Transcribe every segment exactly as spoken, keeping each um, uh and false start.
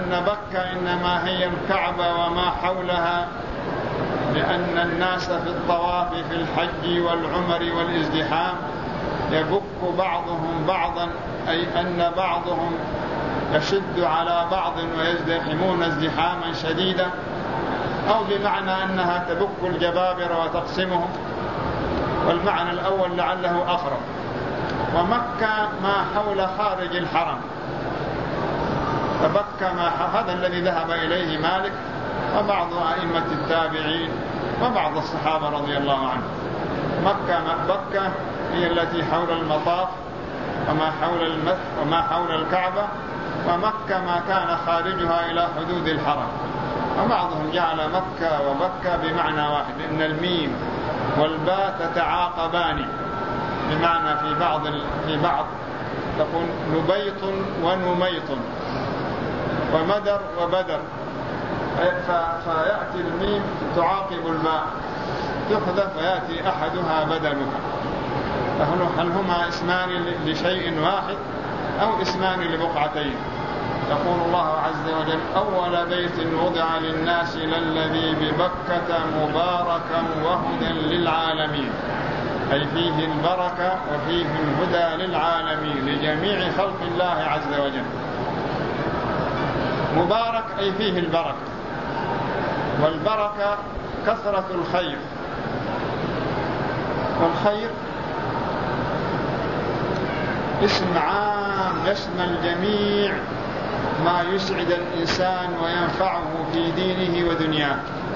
أن بكة إنما هي الكعبة وما حولها، لأن الناس في الطواف في الحج والعمر والازدحام يبك بعضهم بعضا، أي أن بعضهم يشد على بعض ويزدحمون ازدحاما شديدا، أو بمعنى أنها تبك الجبابرة وتقسمهم، والمعنى الأول لعله أقرب. ومكة ما حول خارج الحرم، فبكة ما هذا الذي ذهب إليه مالك وبعض أئمة التابعين وبعض الصحابة رضي الله عنهم. مكة بكة هي التي حول المطاف وما حول المسجد وما حول الكعبة، ومكة ما كان خارجها إلى حدود الحرم. وبعضهم جعل مكة وبكة بمعنى واحد، إن الميم والباء تتعاقبان، بمعنى في بعض في بعض تقول نبيط ونميط ومدر وبدر، فيأتي الميم تعاقب الباء تحذف ويأتي أحدها بدلها. فهل هما اسمان لشيء واحد أو اسمان لبقعتين؟ يقول الله عز وجل: أول بيت وضع للناس للذي ببكة مباركا وهدى للعالمين، أي فيه البركة وفيه الهدى للعالمين لجميع خلق الله عز وجل. مبارك أي فيه البركة، والبركة كثرة الخير، والخير اسم عام يشمل جميع ما يسعد الإنسان وينفعه في دينه ودنياه.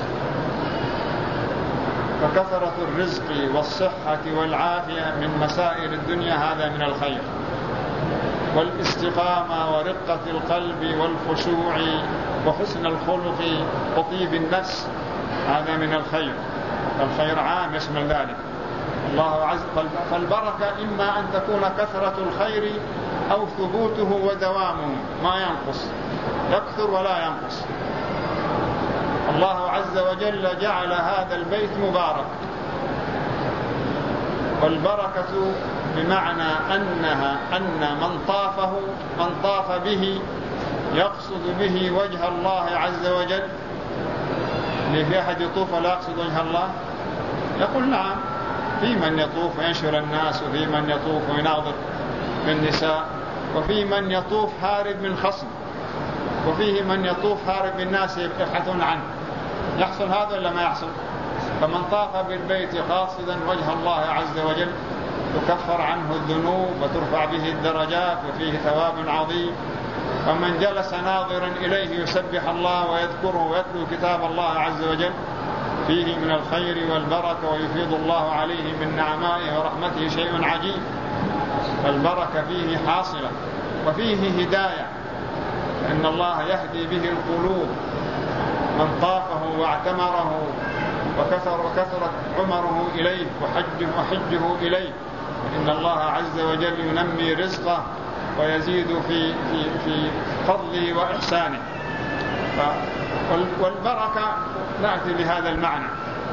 فكثرة الرزق والصحة والعافية من مسائل الدنيا هذا من الخير، والاستقامة ورقة القلب والخشوع وحسن الخلق وطيب النفس هذا من الخير. الخير عام يشمل ذلك. الله عز وجل فالبركة إما أن تكون كثرة الخير أو ثبوته ودوامه، ما ينقص، يكثر ولا ينقص. الله عز وجل جعل هذا البيت مبارك، والبركة بمعنى أنها أن من طافه من طاف به يقصد به وجه الله عز وجل. في أحد يطوف ولا يقصد وجه الله؟ يقول نعم، في من يطوف وينشر الناس، وفي من يطوف ويناظر بالنساء، وفي من يطوف هارب من خصم، وفيه من يطوف هارب بالناس يبحثون عنه. يحصل هذا ولا ما يحصل؟ فمن طاف بالبيت قاصدا وجه الله عز وجل تكفر عنه الذنوب وترفع به الدرجات وفيه ثواب عظيم. ومن جلس ناظرا إليه يسبح الله ويذكره ويتلو كتاب الله عز وجل فيه من الخير والبركة، ويفيض الله عليه من نعمائه ورحمته شيء عجيب. فالبركة فيه حاصلة، وفيه هداية، لأن الله يهدي به القلوب. من طافه واعتمره وكثر وكثرت عمره إليه وحجه وحجه إليه، إن الله عز وجل ينمي رزقه ويزيد في في في فضله وإحسانه. والبركة نأتي بهذا المعنى.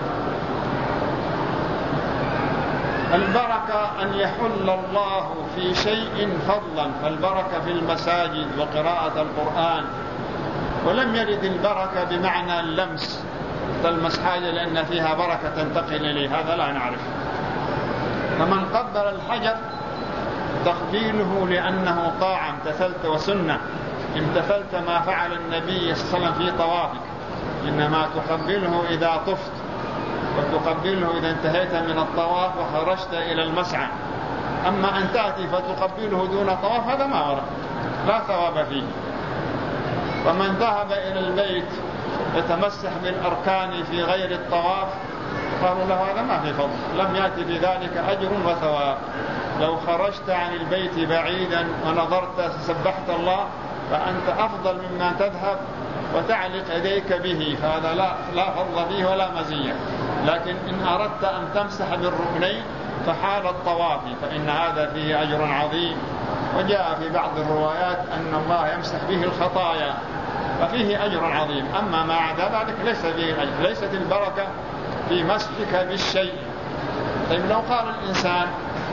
البركة أن يحل الله في شيء فضلا، فالبركة في المساجد وقراءة القرآن. ولم يرد البركة بمعنى اللمس، تلمس حاجة لأن فيها بركة تنتقل إليه، هذا لا نعرف. فمن قبل الحجر تقبيله لأنه طاعة امتثلت وسنة، امتثلت ما فعل النبي صلى الله عليه وسلم في طوافك. إنما تقبله إذا طفت، وتقبله إذا انتهيت من الطواف وخرجت إلى المسعى. أما أن تأتي فتقبله دون طواف هذا ما ورد، لا ثواب فيه. ومن ذهب إلى البيت يتمسح بالأركان في غير الطواف قالوا له هذا ما في فضل، لم يأتي في ذلك أجر وثواب. لو خرجت عن البيت بعيدا ونظرت سبحت الله فأنت أفضل مما تذهب وتعلق يديك به، فهذا لا, لا فضل فيه ولا مزية. لكن إن أردت أن تمسح بالركنين فحال الطواف فإن هذا فيه أجر عظيم. وجاء في بعض الروايات أن الله يمسح به الخطايا ففيه أجر عظيم. أما ما عدا ذلك ليس فيه الأجر. ليست البركة في مسحك بالشيء. طيب لو قال الإنسان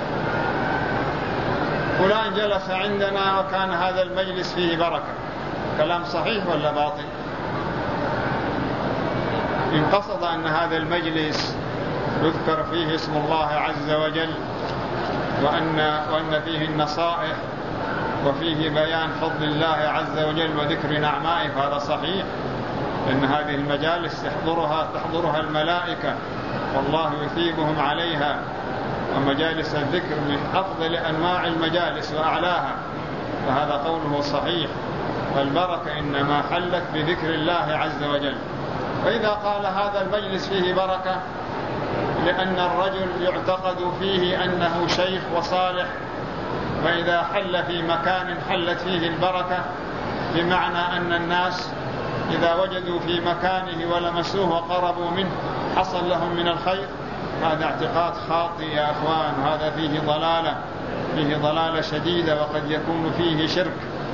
فلان جلس عندنا وكان هذا المجلس فيه بركة، كلام صحيح ولا باطل؟ إن قصد أن هذا المجلس يذكر فيه اسم الله عز وجل وأن, وأن فيه النصائح وفيه بيان فضل الله عز وجل وذكر نعمائه، فهذا صحيح، لأن هذه المجالس تحضرها تحضرها الملائكة والله يثيبهم عليها، ومجالس الذكر من أفضل أنواع المجالس وأعلاها، فهذا قوله صحيح. فالبركة إنما حلت بذكر الله عز وجل. وإذا قال هذا المجلس فيه بركة لأن الرجل يعتقد فيه أنه شيخ وصالح، فإذا حل في مكان حلت فيه البركة، بمعنى أن الناس إذا وجدوا في مكانه ولمسوه وقربوا منه حصل لهم من الخير، هذا اعتقاد خاطئ يا أخوان، هذا فيه ضلالة، فيه ضلالة شديدة، وقد يكون فيه شرك،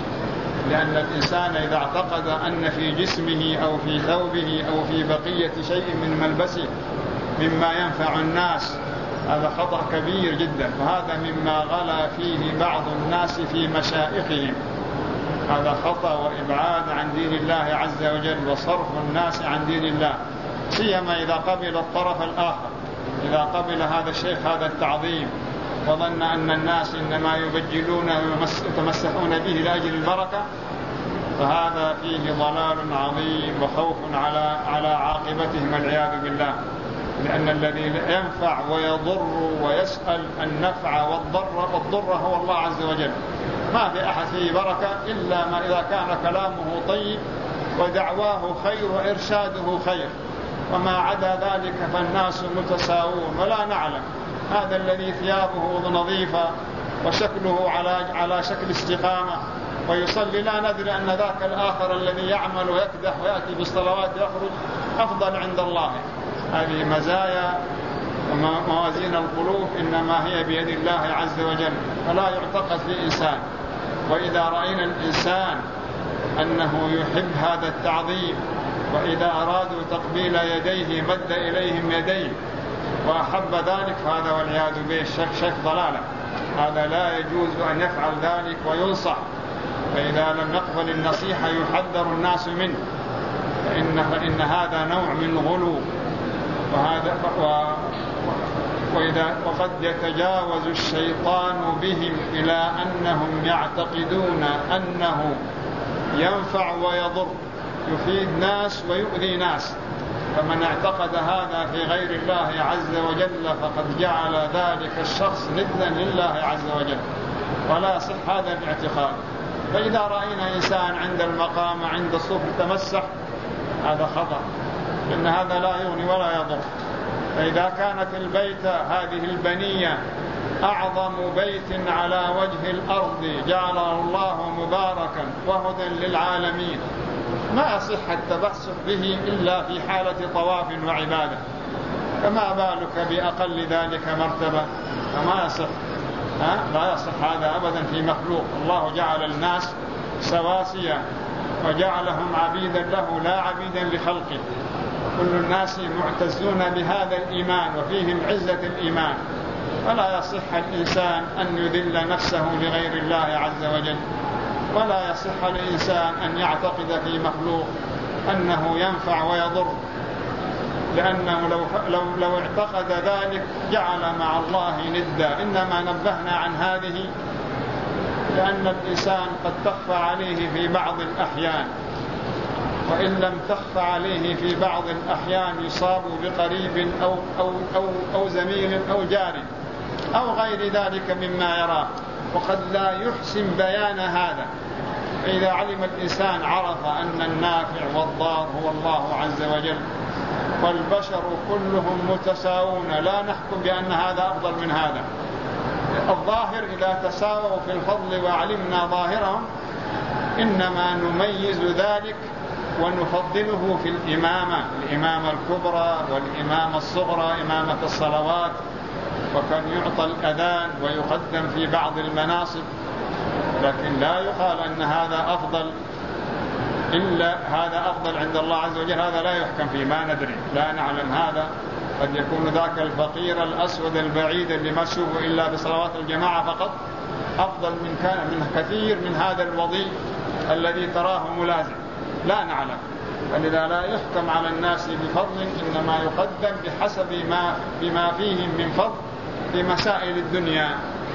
لأن الإنسان إذا اعتقد أن في جسمه أو في ثوبه أو في بقية شيء من ملبسه مما ينفع الناس، هذا خطأ كبير جدا، وهذا مما غلا فيه بعض الناس في مشائخهم، هذا خطأ وإبعاد عن دين الله عز وجل وصرف الناس عن دين الله، سيما إذا قبل الطرف الآخر، إذا قبل هذا الشيخ هذا التعظيم وظن أن الناس إنما يبجلون ويتمسحون به لأجل البركة، فهذا فيه ضلال عظيم وخوف على على عاقبتهم والعياذ بالله، لأن الذي ينفع ويضر ويسأل النفع والضر والضر هو الله عز وجل، ما في أحد فيه بركة إلا ما إذا كان كلامه طيب ودعواه خير وإرشاده خير، وما عدا ذلك فالناس متساوون ولا نعلم. هذا الذي ثيابه نظيفة وشكله على على شكل استقامة ويصلي، لا ندري أن ذاك الآخر الذي يعمل ويكدح ويأتي بالصلوات يخرج أفضل عند الله. هذه مزايا وموازين القلوب إنما هي بيد الله عز وجل، فلا يعتقد في إنسان. وإذا رأينا الإنسان أنه يحب هذا التعظيم، وإذا أرادوا تقبيل يديه مد إليهم يديه وأحب ذلك، فهذا والعياذ به الشك شك ضلالة، هذا لا يجوز أن يفعل ذلك وينصح، فإذا لم يقبل النصيحة يحذر الناس منه، فإن, فإن هذا نوع من الغلو، وهذا و وإذا وقد يتجاوز الشيطان بهم إلى أنهم يعتقدون أنه ينفع ويضر، يفيد ناس ويؤذي ناس، فمن اعتقد هذا في غير الله عز وجل فقد جعل ذلك الشخص ندا لله عز وجل، ولا يصح هذا الاعتقاد. فإذا رأينا إنسان عند المقام عند الصف تمسح، هذا خطأ، إن هذا لا يغني ولا يضر. فإذا كانت البيت هذه البنية أعظم بيت على وجه الأرض جعله الله مباركا وهدى للعالمين، ما يصح التبسح به إلا في حالة طواف وعبادة، فما بالك بأقل ذلك مرتبة؟ فما يصح، ها؟ لا يصح هذا أبدا في مخلوق. الله جعل الناس سواسية وجعلهم عبيدا له لا عبيدا لخلقه، كل الناس معتزون بهذا الإيمان وفيهم عزة الإيمان، فلا يصح الإنسان أن يذل نفسه لغير الله عز وجل، ولا يصح الإنسان أن يعتقد في مخلوق أنه ينفع ويضر، لأنه لو, لو, لو اعتقد ذلك جعل مع الله ندا. إنما نبهنا عن هذه لأن الإنسان قد تخفى عليه في بعض الأحيان، وإن لم تخفى عليه في بعض الأحيان يصاب بقريب أو, أو, أو, أو زميل أو جار أو غير ذلك مما يراه، وقد لا يحسن بيان هذا. فإذا علم الإنسان عرف أن النافع والضار هو الله عز وجل، والبشر كلهم متساوون، لا نحكم بأن هذا أفضل من هذا. الظاهر إذا تساووا في الفضل وعلمنا ظاهرهم إنما نميز ذلك ونفضله في الإمامة، الإمامة الكبرى والإمامة الصغرى، إمامة الصلوات، وكان يعطى الأذان ويقدم في بعض المناصب، لكن لا يقال أن هذا أفضل إلا هذا أفضل عند الله عز وجل، هذا لا يحكم فيه، ما ندري، لا نعلم هذا. قد يكون ذاك الفقير الأسود البعيد اللي ما تشوفه إلا بصلوات الجماعة فقط أفضل من كان من كثير من هذا الوضيء الذي تراه ملازم، لا نعلم. فلذا لا يحكم على الناس بفضل، إنما يقدم بحسب ما بما فيهم من فضل في مسائل الدنيا.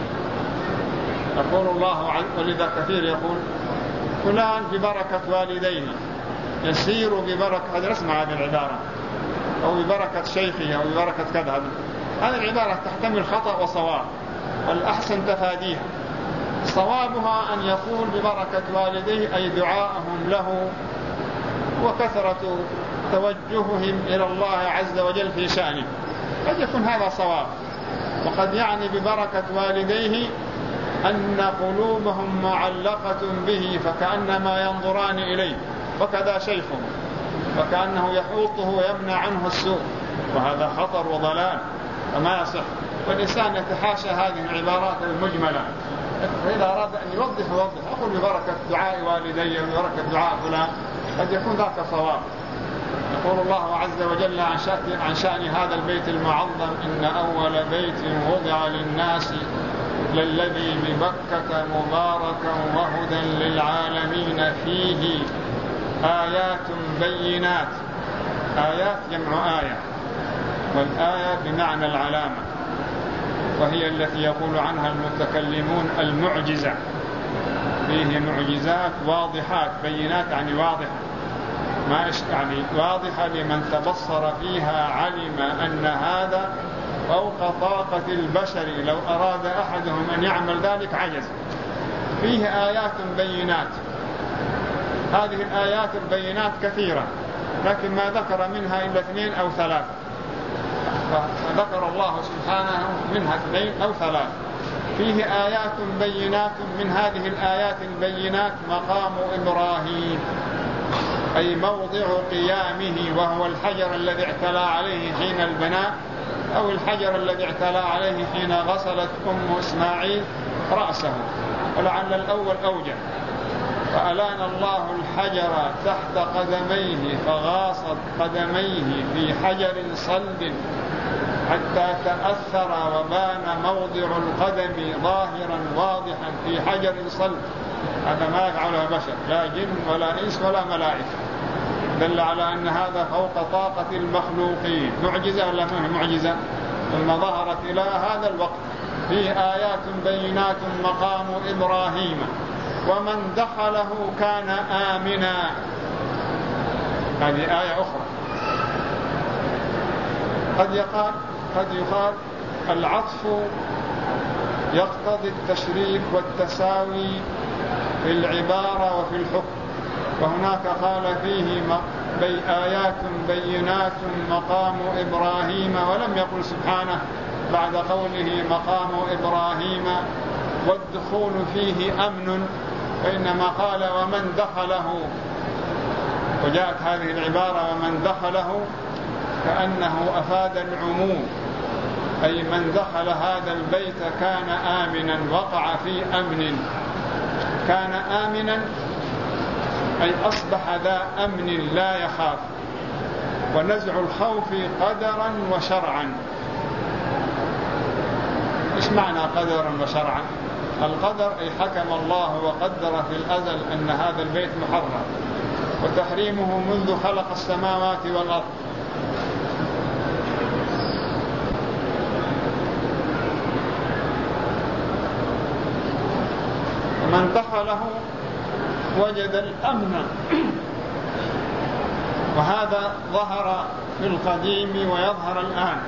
يقول الله عز وجل، ولذا كثير يقول فلان ببركة والديه يسير ببركة، هذا نسمع هذه العبارة، أو ببركة شيخه أو ببركة كذا. هذه العبارة تحتمل خطأ وصواب، والأحسن تفاديها. صوابها أن يقول ببركة والديه أي دعاءهم له وكثرة توجههم إلى الله عز وجل في شأنه، قد يكون هذا صواب. وقد يعني ببركة والديه أن قلوبهم معلقة به فكأنما ينظران إليه، وكذا شيخه وكأنه يحوطه ويمنع عنه السوء، وهذا خطر وضلال فما يصح. والإنسان يتحاشى هذه العبارات المجملة، فإذا أراد أن يوضح يوضح، أقول ببركة دعاء والدي وببركة دعاء فلان، قد يكون ذاك صواب. يقول الله عز وجل عن شأن, عن شأن هذا البيت المعظم: إن أول بيت وضع للناس للذي ببكة مباركا وهدى للعالمين فيه آيات بينات. آيات جمع آية، والآية بمعنى العلامة، وهي التي يقول عنها المتكلمون المعجزة. فيه معجزات واضحات، بينات يعني واضحة، ما يعني واضحة لمن تبصر فيها علم أن هذا فوق طاقة البشر، لو أراد أحدهم أن يعمل ذلك عجز. فيه آيات بينات، هذه الآيات البينات كثيرة، لكن ما ذكر منها إلا اثنين أو ثلاث، فذكر الله سبحانه منها اثنين أو ثلاث. فيه آيات بينات، من هذه الآيات البينات مقام إبراهيم، أي موضع قيامه، وهو الحجر الذي اعتلى عليه حين البناء، أو الحجر الذي اعتلى عليه حين غسلت أم إسماعيل رأسه، ولعل الأول أوجه. فألان الله الحجر تحت قدميه فغاصت قدميه في حجر صلب حتى تأثر وبان موضع القدم ظاهرا واضحا في حجر صلب. هذا ما يفعله بشر، لا جن ولا إنس ولا ملائكة، دل على أن هذا فوق طاقة المخلوقين. معجزة ولا معجزة؟ ثم ظهرت إلى هذا الوقت. فيه آيات بينات مقام إبراهيم ومن دخله كان آمنا. هذه آية أخرى. قد يقال قد يقال العطف يقتضي التشريك والتساوي في العبارة وفي الحكم، وهناك قال فيه بي آيات بينات مقام إبراهيم، ولم يقل سبحانه بعد قوله مقام إبراهيم والدخول فيه أمن، فإنما قال ومن دخله، وجاءت هذه العبارة ومن دخله كأنه أفاد العموم، أي من دخل هذا البيت كان آمنا، وقع في أمن. كان آمنا أي أصبح ذا أمن لا يخاف. ونزع الخوف قدرا وشرعا. إيش معنى قدرا وشرعا؟ القدر أي حكم الله وقدر في الأزل أن هذا البيت محرم، وتحريمه منذ خلق السماوات والأرض. ومن دخله وجد الأمن، وهذا ظهر في القديم ويظهر الآن.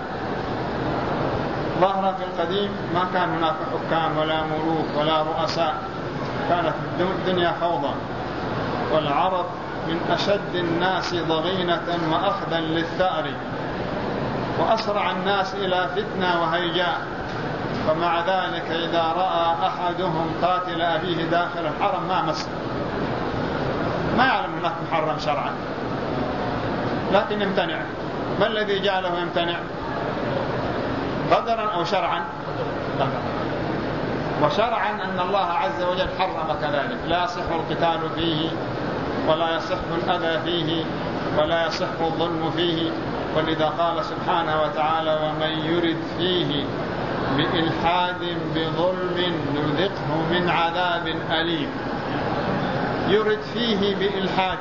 ظهر في القديم ما كان هناك حكام ولا ملوك ولا رؤساء، كانت الدنيا فوضى، والعرب من أشد الناس ضغينة وأخذا للثأر، وأسرع الناس إلى فتنة وهيجاء. فمع ذلك إذا رأى أحدهم قاتل أبيه داخل الحرم ما مسه، ما يعلم أنه محرم شرعا، لكن يمتنع. ما الذي جعله يمتنع؟ قدرا أو شرعا؟ وشرعا أن الله عز وجل حرم كذلك، لا يصح القتال فيه، ولا يصح الأذى فيه، ولا يصح الظلم فيه. ولذا قال سبحانه وتعالى ومن يرد فيه بإلحاد بظلم نذقه من عذاب أليم. يرد فيه بإلحاد،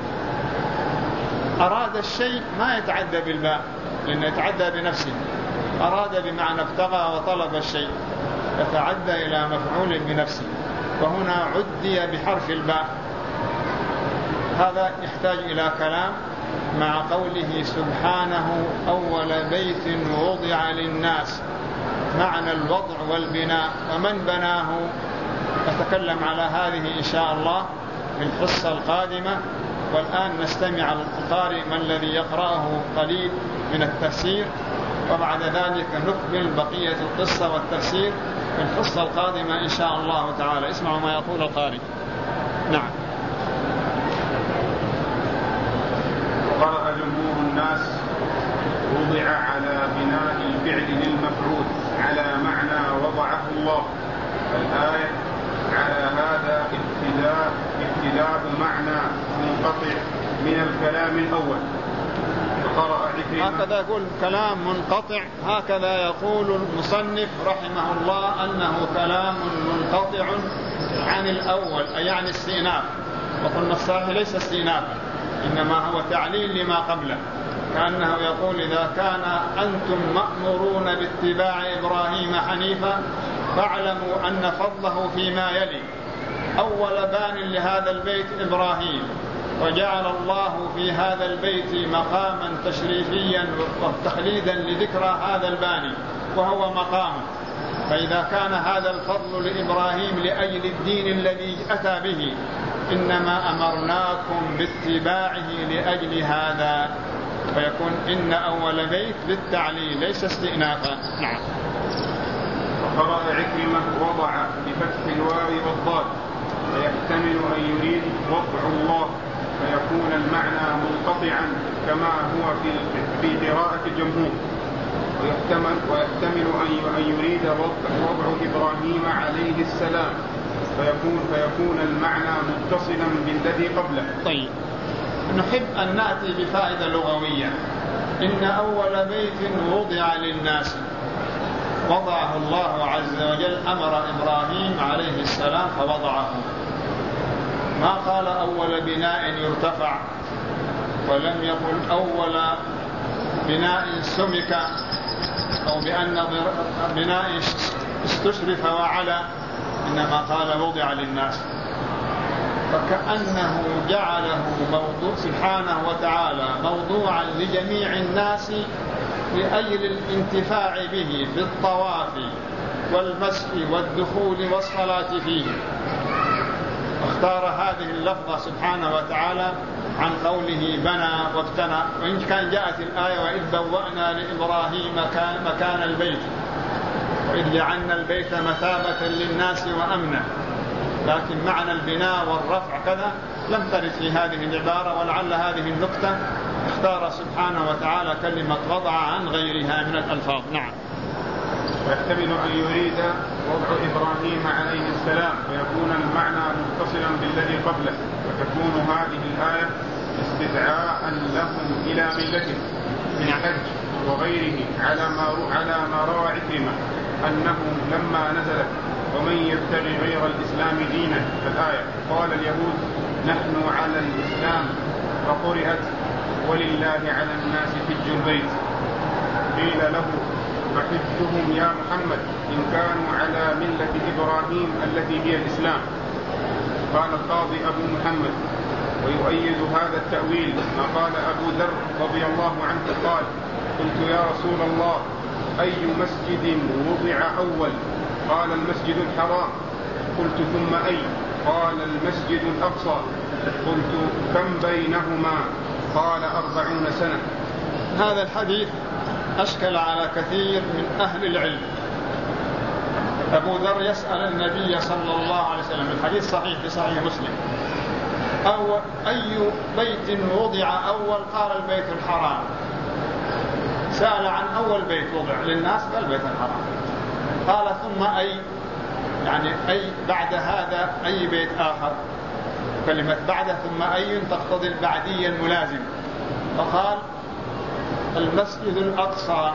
أراد الشيء ما يتعدى بالباء لأنه يتعدى بنفسه، أراد بمعنى ابتغى وطلب الشيء يتعدى إلى مفعول بنفسه، وهنا عدي بحرف الباء. هذا يحتاج إلى كلام مع قوله سبحانه أول بيت وضع للناس، معنى الوضع والبناء ومن بناه. نتكلم على هذه إن شاء الله في الحصة القادمة. والآن نستمع القارئ ما الذي يقرأه قليل من التفسير، وبعد ذلك نكمل بقية القصة والتفسير في الحصة القادمة إن شاء الله تعالى. اسمعوا ما يقول القارئ. نعم. قرأ جمهور الناس وضع على بناء الفعل للمفعول على معنى وضعه الله الآية، على هذا ابتداء ابتداء معنى منقطع من الكلام الأول. فقرأ عكرمة هكذا يقول كلام منقطع، هكذا يقول المصنف رحمه الله أنه كلام منقطع عن الأول، أي يعني استئناف. وقلنا الصحيح ليس استئنافا، إنما هو تعليل لما قبله، كأنه يقول إذا كان أنتم مأمورون باتباع إبراهيم حنيفا فاعلموا أن فضله فيما يلي. أول بان لهذا البيت إبراهيم، وجعل الله في هذا البيت مقاما تشريفيا وتخليدا لذكرى هذا الباني وهو مقامه. فإذا كان هذا الفضل لإبراهيم لأجل الدين الذي أتى به، إنما أمرناكم باتباعه لأجل هذا، فيكون إن أول بيت للتعليل ليس استئنافا. نعم. وقرأ عكرمة وضع بفتح الواو والضاد، فيحتمل أن يريد وضع الله فيكون المعنى منقطعا كما هو في في قراءة الجمهور، ويحتمل ويحتمل أن يريد وضع إبراهيم عليه السلام فيكون فيكون المعنى متصلا بالذي قبله. طيب، نحب أن نأتي بفائدة لغوية. إن أول بيت وضع للناس، وضعه الله عز وجل، أمر إبراهيم عليه السلام فوضعه. ما قال أول بناء يرتفع، ولم يقل أول بناء سمك، أو بأن بناء استشرف وعلى، إنما قال وضع للناس، فكأنه جعله موضوع سبحانه وتعالى موضوعا لجميع الناس لأجل الانتفاع به في الطواف والمسح والدخول والصلاة فيه. اختار هذه اللفظة سبحانه وتعالى عن قوله بنى وابتنى، وإن كان جاءت الآية وإذ بوأنا لإبراهيم مكان البيت وإذ جعلنا البيت مثابة للناس وأمنا، لكن معنى البناء والرفع كذا لم ترد في هذه العبارة، ولعل هذه النكتة اختار سبحانه وتعالى كلمة وضع عن غيرها من الألفاظ. نعم. ويحتمل أن يريد وضع إبراهيم عليه السلام ويكون المعنى متصلا بالذي قبله، وتكون هذه الآية استدعاء لهم إلى ملته من الحج وغيره، على ما على ما روى عكرمة أنه لما نزلت ومن يبتغي غير الإسلام دينا الآية قال اليهود نحن على الإسلام، فقرئت ولله على الناس حج البيت. قيل له فحجهم يا محمد إن كانوا على ملة إبراهيم التي هي الإسلام. قال القاضي أبو محمد ويؤيد هذا التأويل ما قال أبو ذر رضي الله عنه قال قلت يا رسول الله أي مسجد وضع أول؟ قال المسجد الحرام. قلت ثم أي؟ قال المسجد الأقصى. قلت كم بينهما؟ قال أربعون سنة. هذا الحديث أشكل على كثير من أهل العلم. أبو ذر يسأل النبي صلى الله عليه وسلم، الحديث صحيح في صحيح مسلم، أو أي بيت وضع أول؟ قال البيت الحرام. سأل عن أول بيت وضع للناس قال البيت الحرام. قال ثم أي؟ يعني أي بعد هذا أي بيت آخر؟ كلمة بعد ثم أي تقتضي البعدية الملازم، فقال المسجد الأقصى.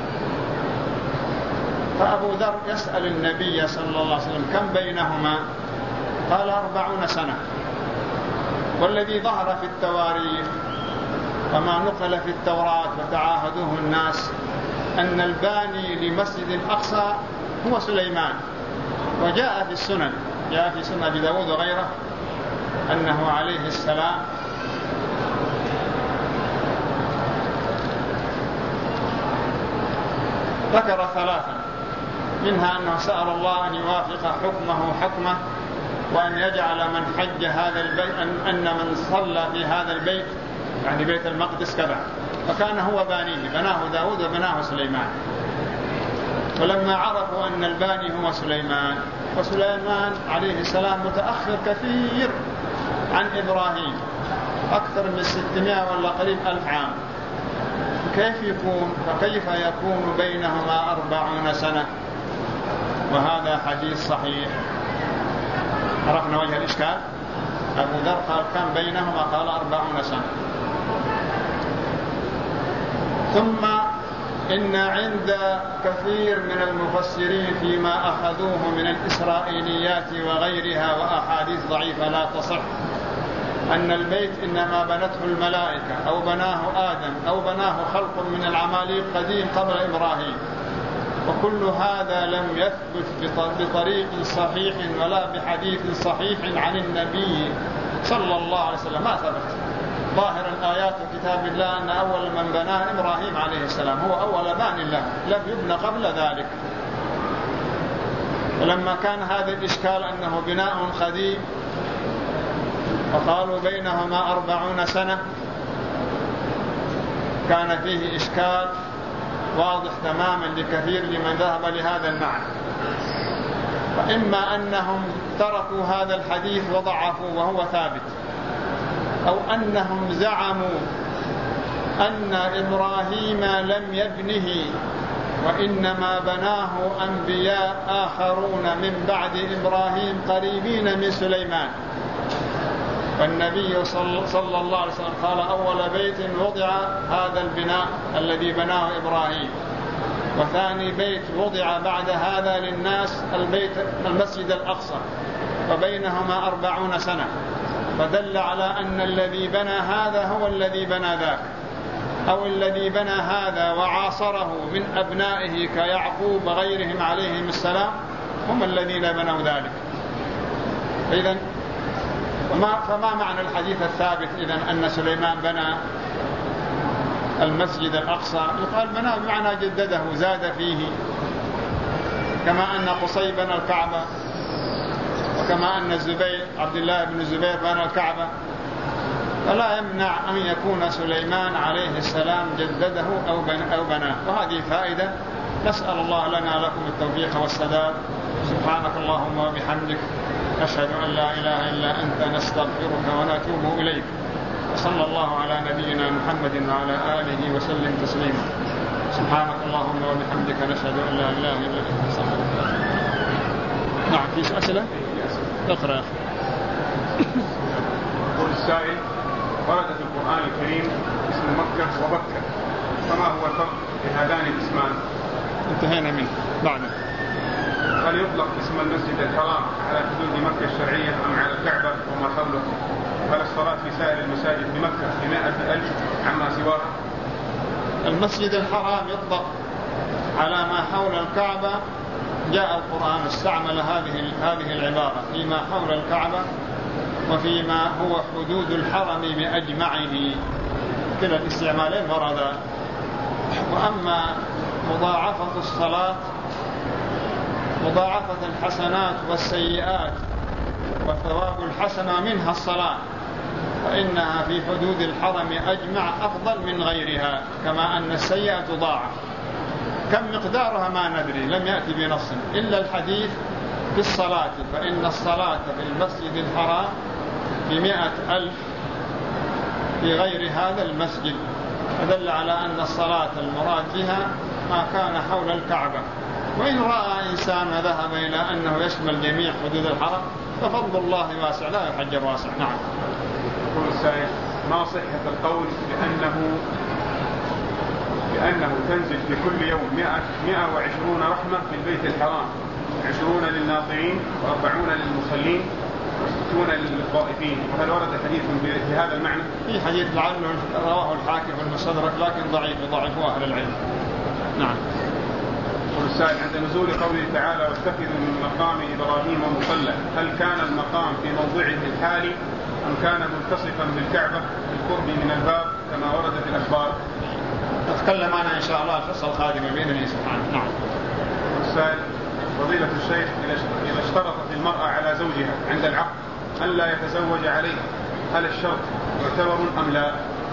فأبو ذر يسأل النبي صلى الله عليه وسلم كم بينهما؟ قال أربعون سنة. والذي ظهر في التواريخ وما نقل في التوراة وتعاهدوه الناس أن الباني لمسجد الأقصى هو سليمان. وجاء في السنن، جاء في سنن أبي داود وغيره أنه عليه السلام ذكر ثلاثا، منها أنه سأل الله أن يوافق حكمه حكمه، وأن يجعل من حج هذا البيت أن من صلى في هذا البيت يعني بيت المقدس كذا، فكان هو بانيه، بناه داود وبناه سليمان. ولما عرفوا أن الباني هو سليمان، وسليمان عليه السلام متأخر كثير عن إبراهيم أكثر من ستمائة ولا قريب ألف عام، كيف يكون فكيف يكون بينهما أربعون سنة؟ وهذا حديث صحيح. عرفنا وجه الإشكال. أبو ذر قال كان بينهما قال أربعون سنة. ثم إن عند كثير من المفسرين فيما أخذوه من الإسرائيليات وغيرها وأحاديث ضعيفة لا تصح أن البيت إنما بنته الملائكة أو بناه آدم أو بناه خلق من العماليق قديم قبل إبراهيم، وكل هذا لم يثبت بطريق صحيح ولا بحديث صحيح عن النبي صلى الله عليه وسلم، ما ثبت. ظاهر الآيات وكتاب الله أن أول من بناه إبراهيم عليه السلام، هو أول بان له، لم يبنى قبل ذلك. ولما كان هذا الإشكال أنه بناء قديم وقالوا بينهما أربعون سنة، كان فيه إشكال واضح تماما لكثير لمن ذهب لهذا المعنى. وإما أنهم تركوا هذا الحديث وضعفوا وهو ثابت، أو أنهم زعموا أن إبراهيم لم يبنه وإنما بناه أنبياء آخرون من بعد إبراهيم قريبين من سليمان. والنبي صلى الله عليه وسلم قال أول بيت وضع هذا البناء الذي بناه إبراهيم، وثاني بيت وضع بعد هذا للناس البيت المسجد الأقصى، وبينهما أربعون سنة، فدل على أن الذي بنى هذا هو الذي بنى ذاك، أو الذي بنى هذا وعاصره من أبنائه كيعقوب وغيرهم عليهم السلام هم الذين بنوا ذلك. إذن فما معنى الحديث الثابت إذن أن سليمان بنى المسجد الأقصى؟ يقال بناه بمعنى جدده زاد فيه، كما أن قصي بنى الكعبة، وكما أن الزبير عبد الله بن الزبير بنى الكعبة، فلا يمنع أن يكون سليمان عليه السلام جدده أو أو بناه. وهذه فائدة، نسأل الله لنا لكم التوفيق والسداد. سبحانك اللهم وبحمدك، نشهد أن لا إله إلا أنت، نستغفرك ونتوب إليك. وصلى الله على نبينا محمد وعلى آله وسلم تسليما. سبحانك اللهم وبحمدك، نشهد أن لا إله إلا أنت، نستغفرك. نعم، في أسئلة؟ اقرأ. يقول السائل: ورد في القرآن الكريم اسم مكة وبكة، فما هو الفرق في هذان الاسمان؟ انتهينا منه. بعد هل يطلق اسم المسجد الحرام على حدود مكة الشرعية أم على الكعبة وما حوله؟ هل الصلاة في سائر المساجد في مكة بمائة ألف عما سواها؟ المسجد الحرام يطلق على ما حول الكعبة. جاء القرآن استعمل هذه هذه العبارة فيما حول الكعبة وفيما هو حدود الحرم بأجمعه، كلا الاستعمالين وردا. وأما مضاعفة الصلاة، مضاعفة الحسنات والسيئات وثواب الحسنة منها الصلاة، فإنها في حدود الحرم أجمع أفضل من غيرها، كما أن السيئة تضاعف. كم مقدارها ما ندري، لم يأتي بنص إلا الحديث في الصلاة، فإن الصلاة في المسجد الحرام بمئة ألف في غير هذا المسجد، فدل على أن الصلاة المراد بها ما كان حول الكعبة. وإن رأى إنسان ذهب إلى أنه يشمل جميع حدود الحرم ففضل الله واسع لا يحجر واسع. نعم. يقول السائل: ما صحة القول بأنه بأنه تنزل في كل يوم مئة وعشرون رحمة في البيت الحرام، عشرون للناظرين وأربعون للمصلين، وستون للطائفين، وهل ورد حديث بهذا المعنى؟ في حديث لعله رواه الحاكم في المستدرك لكن ضعيف ضعفه أهل العلم. نعم. والسائل عند نزول قوله تعالى واتخذوا من مقام إبراهيم مصلى، هل كان المقام في موضعه الحالي أم كان ملتصقا بالكعبة بالقرب من الباب كما ورد في الأخبار؟ نتكلم عنها إن شاء الله الحصة القادمة بإذن الله سبحانه. نعم. والسائل فضيلة الشيخ إذا اشترطت المرأة على زوجها عند العقد أن لا يتزوج عليه، هل الشرط يعتبر أم لا؟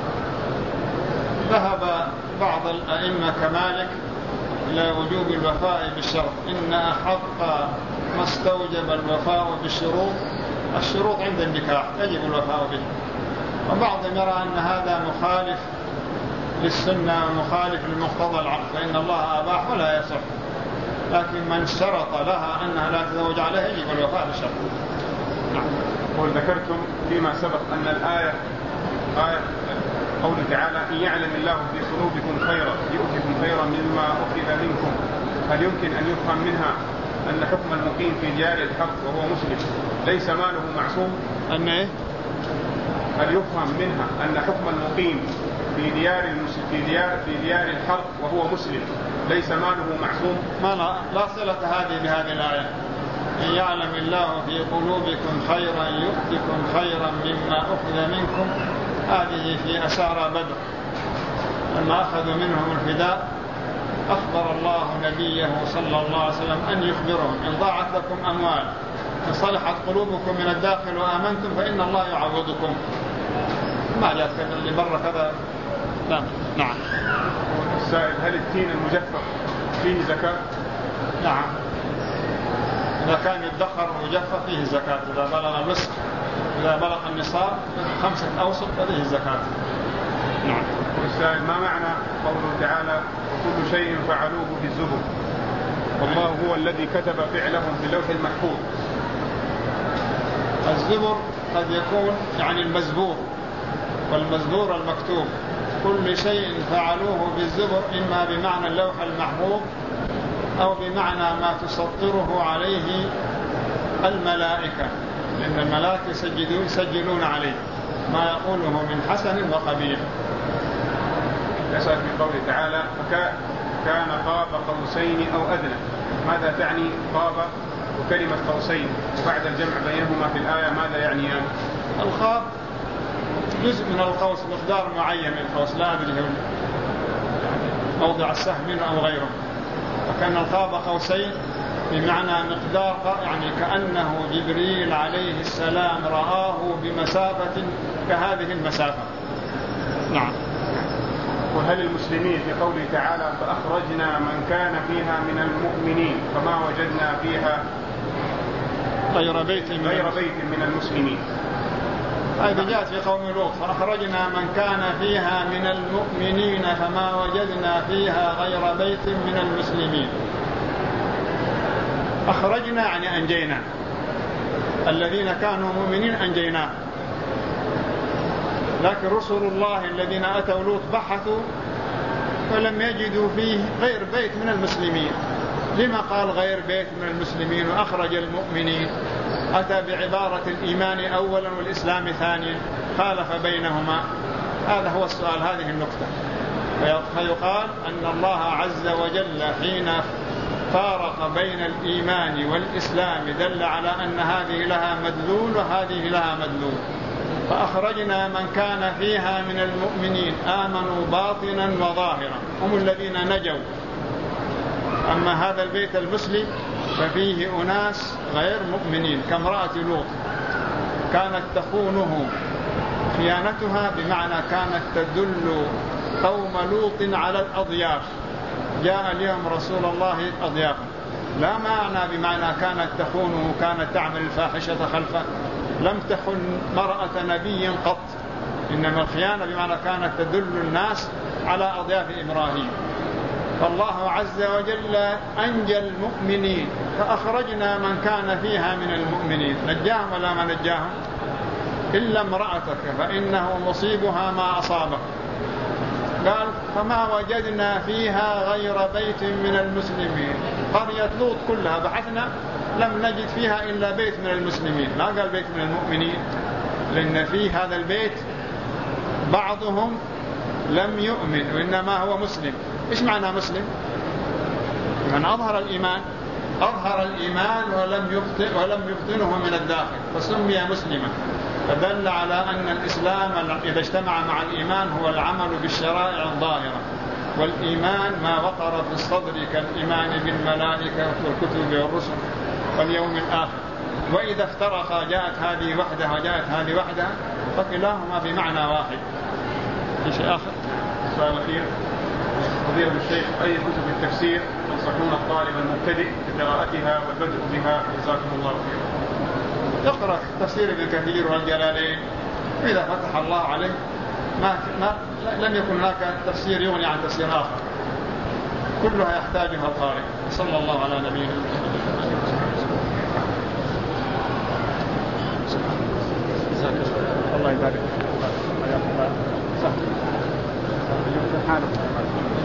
ذهب بعض الأئمة كمالك إلى وجوب الوفاء بالشرط، إن أحق ما استوجب الوفاء بالشروط الشروط عند النكاح يجب الوفاء به، وبعضهم يرى أن هذا مخالف للسنة ومخالف لمقتضى العقد فإن الله أباح ولا يصح، لكن من شرط لها أنها لا تزوج عليه يجب الوفاء بالشرط. نعم. وذكرتم فيما سبق أن الآية آية قوله تعالى إن يعلم الله في قلوبكم خيرا يؤتكم خيرا مما أخذ منكم، هل يمكن أن يفهم منها أن حكم المقيم في ديار الحرب وهو مسلم ليس ماله معصوم؟ أن إيه؟ هل يفهم منها أن حكم المقيم في ديار في ديار في ديار الحرب وهو مسلم ليس ماله معصوم؟ ما لا, لا صلة هذه بهذه الآية. إن يعلم الله في قلوبكم خيرا يؤتكم خيرا مما أخذ منكم، هذه في أسارى بدر لما أخذوا منهم الفداء أخبر الله نبيه صلى الله عليه وسلم أن يخبرهم إن ضاعت لكم أموال إن صلحت قلوبكم من الداخل وآمنتم فإن الله يعوضكم. ما جاءت اللي برا كذا. لا. نعم. السائل هل التين المجفف فيه زكاة؟ نعم، إذا كان الدخر مجفف فيه زكاة، إذا بلغ الوسق إذا بلغ النصاب خمسة أوسق فيه الزكاة. نعم. والسائل ما معنى قوله تعالى وكل شيء فعلوه في الزبر والله هو الذي كتب فعلهم في اللوح المحفوظ؟ الزبر قد يكون يعني المزبور، والمزبور المكتوب. كل شيء فعلوه بالزبر إما بمعنى اللوح المحفوظ أو بمعنى ما تسطره عليه الملائكة، لأن الملائكة يسجلون عليه ما يقوله من حسن وقبيح. يسأل في قوله تعالى فكان قاب قوسين أو أدنى، ماذا تعني قاب وكلمة قوسين؟ وبعد الجمع بينهما في الآية ماذا يعنيان؟ الخاب جزء من القوس، مقدار معين من القوس، لا أدري هو موضع السهم أو غيره. فكان القاب قوسين بمعنى مقدار، يعني كأنه جبريل عليه السلام رآه بمسافة كهذه المسافة. نعم. وهل المسلمين في قوله تعالى فأخرجنا من كان فيها من المؤمنين فما وجدنا فيها غير بيت من, غير بيت من المسلمين؟ هذه جاءت في قوم لوط فأخرجنا من كان فيها من المؤمنين فما وجدنا فيها غير بيت من المسلمين. أخرجنا يعني أنجينا الذين كانوا مؤمنين أنجيناه، لكن رسل الله الذين أتوا لوط بحثوا فلم يجدوا فيه غير بيت من المسلمين. لما قال غير بيت من المسلمين وأخرج المؤمنين؟ أتى بعبارة الإيمان أولا والإسلام ثانيا، خالف بينهما. هذا هو السؤال، هذه النقطة. فيقال أن الله عز وجل حين فارق بين الإيمان والإسلام دل على أن هذه لها مدلول وهذه لها مدلول. فأخرجنا من كان فيها من المؤمنين آمنوا باطنا وظاهرا، هم الذين نجوا. أما هذا البيت المسلم ففيه أناس غير مؤمنين كامرأة لوط، كانت تخونه. خيانتها بمعنى كانت تدل قوم لوط على الأضياف. جاء اليوم رسول الله أضيافا، لا معنى بمعنى كانت تخونه كانت تعمل الفاحشة خلفه. لم تخن مرأة نبي قط، إنما الخيانة بمعنى كانت تدل الناس على أضياف إبراهيم. فالله عز وجل أنجى المؤمنين فأخرجنا من كان فيها من المؤمنين. نجاهم ولا ما نجاهم؟ إلا امرأتك فإنه مصيبها ما أصابك. قال فما وجدنا فيها غير بيت من المسلمين. قرية لوط كلها بحثنا لم نجد فيها إلا بيت من المسلمين، ما قال بيت من المؤمنين، لأن في هذا البيت بعضهم لم يؤمن وإنما هو مسلم. إيش معنى مسلم؟ من أظهر الإيمان، أظهر الإيمان ولم يبطن ولم يبطنه من الداخل فسمي مسلما، فدل على أن الإسلام إذا اجتمع مع الإيمان هو العمل بالشرائع الظاهرة، والإيمان ما وقر في الصدر كالإيمان بالملائكة والكتب والرسل واليوم الآخر. وإذا افترقا جاءت هذه وحدها وجاءت هذه وحدها فكلاهما في معنى واحد. في شيء آخر؟ السؤال الأخير: فضيلة الشيخ، أي كتب التفسير تنصحون الطالب المبتدئ بقراءتها والبدء بها جزاكم الله خيرا؟ اقرأ تفسير ابن كثير والجلالين، وإذا فتح الله عليه ما, ما لم يكن هناك تفسير يغني عن تفسير آخر، كلها يحتاجها القارئ. صلى الله على نبينا الله يبارك.